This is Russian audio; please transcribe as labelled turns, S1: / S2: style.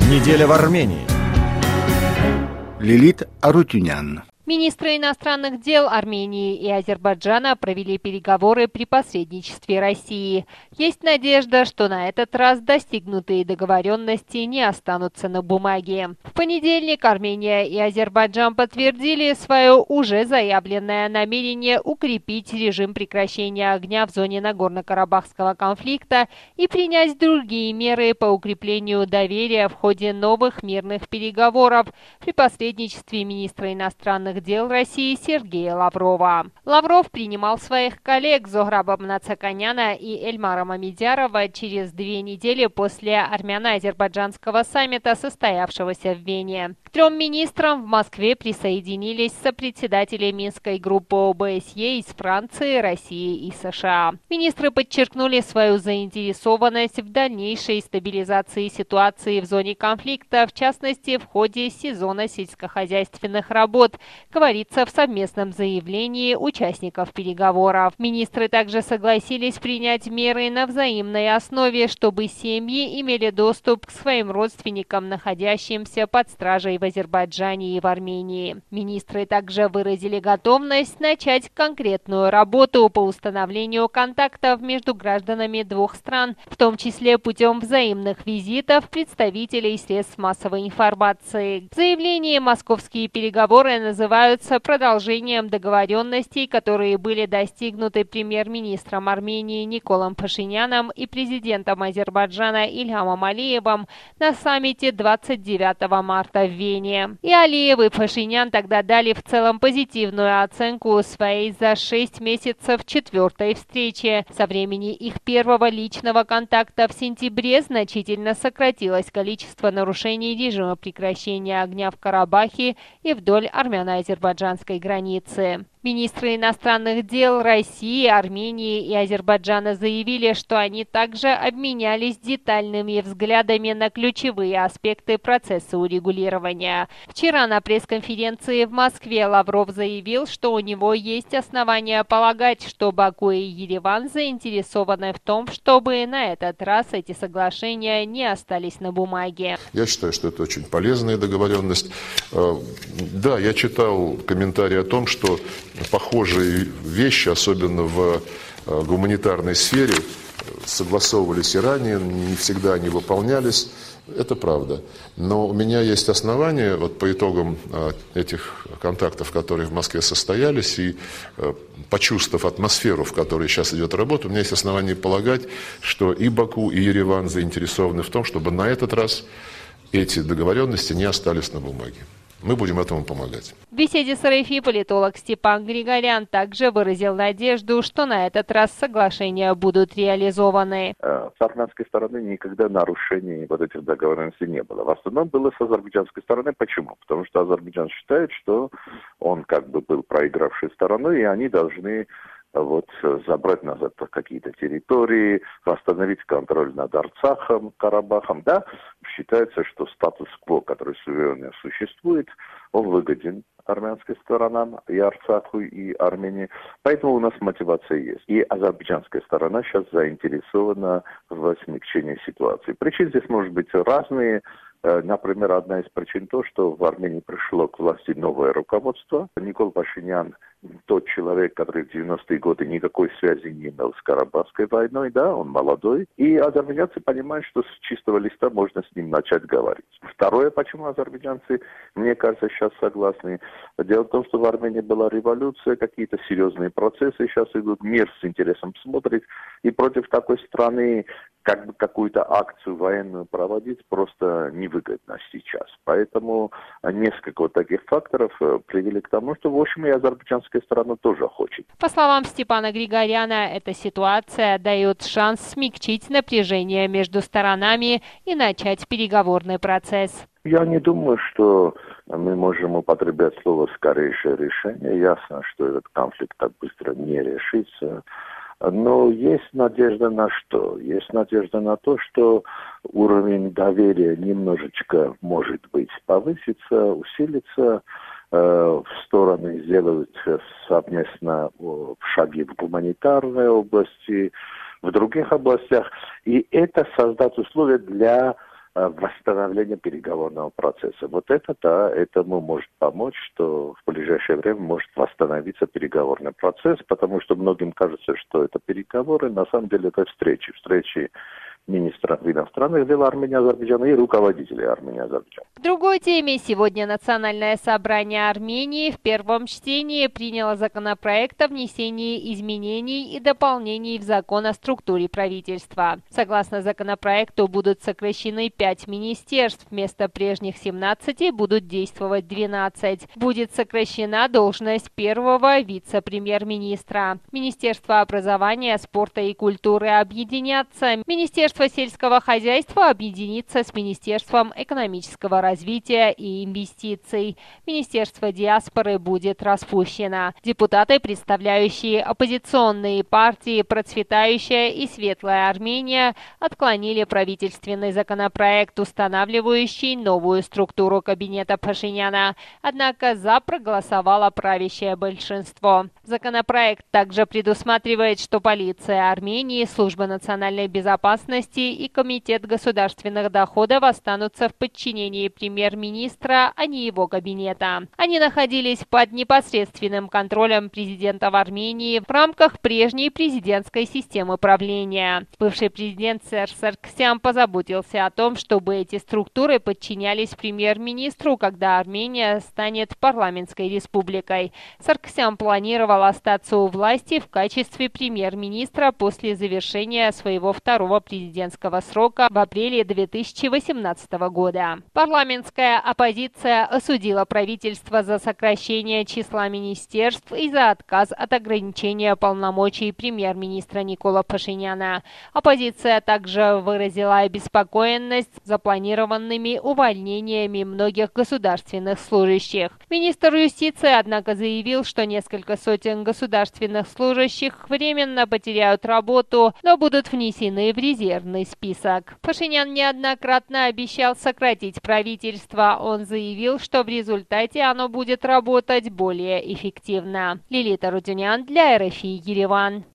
S1: Неделя в Армении.
S2: Лилит Арутюнян.
S3: Министры иностранных дел Армении и Азербайджана провели переговоры при посредничестве России. Есть надежда, что на этот раз достигнутые договоренности не останутся на бумаге. В понедельник Армения и Азербайджан подтвердили свое уже заявленное намерение укрепить режим прекращения огня в зоне Нагорно-Карабахского конфликта и принять другие меры по укреплению доверия в ходе новых мирных переговоров при посредничестве министра иностранных дел России Сергея Лаврова. Лавров принимал своих коллег Зохраба Мнацаканяна и Эльмара Мамедярова через 2 недели после армяно-азербайджанского саммита, состоявшегося в Вене. К 3 министрам в Москве присоединились сопредседатели Минской группы ОБСЕ из Франции, России и США. Министры подчеркнули свою заинтересованность в дальнейшей стабилизации ситуации в зоне конфликта, в частности, в ходе сезона сельскохозяйственных работ, говорится в совместном заявлении участников переговоров. Министры также согласились принять меры на взаимной основе, чтобы семьи имели доступ к своим родственникам, находящимся под стражей в Азербайджане и в Армении. Министры также выразили готовность начать конкретную работу по установлению контактов между гражданами двух стран, в том числе путем взаимных визитов представителей средств массовой информации. В заявлении московские переговоры называются продолжением договоренностей, которые были достигнуты премьер-министром Армении Николом Пашиняном и президентом Азербайджана Ильхамом Алиевым на саммите 29 марта в Вене. И Алиев и Пашинян тогда дали в целом позитивную оценку своей за 6 месяцев 4-й встречи. Со времени их первого личного контакта в сентябре значительно сократилось количество нарушений режима прекращения огня в Карабахе и вдоль армяно-азербайджанской границы. Министры иностранных дел России, Армении и Азербайджана заявили, что они также обменялись детальными взглядами на ключевые аспекты процесса урегулирования. Вчера на пресс-конференции в Москве Лавров заявил, что у него есть основания полагать, что Баку и Ереван заинтересованы в том, чтобы на этот раз эти соглашения не остались на бумаге.
S4: Я считаю, что это очень полезная договоренность. Да, я читал комментарии о том, что похожие вещи, особенно в гуманитарной сфере, согласовывались и ранее, не всегда они выполнялись. Это правда. Но у меня есть основания, вот по итогам этих контактов, которые в Москве состоялись, и почувствовав атмосферу, в которой сейчас идет работа, у меня есть основания полагать, что и Баку, и Ереван заинтересованы в том, чтобы на этот раз эти договоренности не остались на бумаге. Мы будем этому помогать.
S3: В беседе с РФИ политолог Степан Григорян также выразил надежду, что на этот раз соглашения будут реализованы.
S5: С армянской стороны никогда нарушений вот этих договоренностей не было. В основном было с азербайджанской стороны. Почему? Потому что Азербайджан считает, что он как бы был проигравшей стороной, и они должны забрать назад какие-то территории, восстановить контроль над Арцахом, Карабахом. Да, считается, что статус-кво, который суверенно существует, он выгоден армянской сторонам, и Арцаху, и Армении. Поэтому у нас мотивация есть. И азербайджанская сторона сейчас заинтересована в смягчении ситуации. Причин здесь может быть разные. Например, одна из причин то, что в Армении пришло к власти новое руководство. Никол Пашинян, тот человек, который в 90-е годы никакой связи не имел с Карабахской войной, да, он молодой. И азербайджанцы понимают, что с чистого листа можно с ним начать говорить. Второе, почему азербайджанцы, мне кажется, сейчас согласны. Дело в том, что в Армении была революция, какие-то серьезные процессы сейчас идут, мир с интересом смотрит. И против такой страны как бы какую-то акцию военную проводить просто невыгодно сейчас. Поэтому несколько вот таких факторов привели к тому, что, в общем, и азербайджанская сторона тоже хочет.
S3: По словам Степана Григоряна, эта ситуация дает шанс смягчить напряжение между сторонами и начать переговорный процесс.
S5: Я не думаю, что мы можем употреблять слово «скорейшее решение». Ясно, что этот конфликт так быстро не решится. Но есть надежда на что? Есть надежда на то, что уровень доверия немножечко, может быть, повысится, усилится, в стороны сделают совместно шаги в гуманитарной области, в других областях. И это создаст условия для восстановления переговорного процесса. Вот это, да, этому может помочь, что в ближайшее время может восстановиться переговорный процесс, потому что многим кажется, что это переговоры, на самом деле это встречи министра иностранных дел Армении и Азербайджана и руководителей Армении и Азербайджана.
S3: К другой теме. Сегодня Национальное собрание Армении в первом чтении приняло законопроект о внесении изменений и дополнений в закон о структуре правительства. Согласно законопроекту, будут сокращены 5 министерств, вместо прежних 17 будут действовать 12. Будет сокращена должность первого вице-премьер-министра. Министерство образования, спорта и культуры объединятся. Министерство сельского хозяйства объединится с Министерством экономического развития и инвестиций. Министерство диаспоры будет распущено. Депутаты, представляющие оппозиционные партии «Процветающая» и «Светлая Армения», отклонили правительственный законопроект, устанавливающий новую структуру кабинета Пашиняна. Однако за проголосовало правящее большинство. Законопроект также предусматривает, что полиция Армении, Служба национальной безопасности и Комитет государственных доходов останутся в подчинении премьер-министра, а не его кабинета. Они находились под непосредственным контролем президента Армении в рамках прежней президентской системы правления. Бывший президент Серж Сарксян позаботился о том, чтобы эти структуры подчинялись премьер-министру, когда Армения станет парламентской республикой. Сарксян планировал остаться у власти в качестве премьер-министра после завершения своего второго президентского срока в апреле 2018 года. Парламентская оппозиция осудила правительство за сокращение числа министерств и за отказ от ограничения полномочий премьер-министра Никола Пашиняна. Оппозиция также выразила обеспокоенность запланированными увольнениями многих государственных служащих. Министр юстиции, однако, заявил, что несколько сотен государственных служащих временно потеряют работу, но будут внесены в резервный список. Пашинян неоднократно обещал сократить правительство. Он заявил, что в результате оно будет работать более эффективно. Лилита Рудюнян для РФИ Ереван.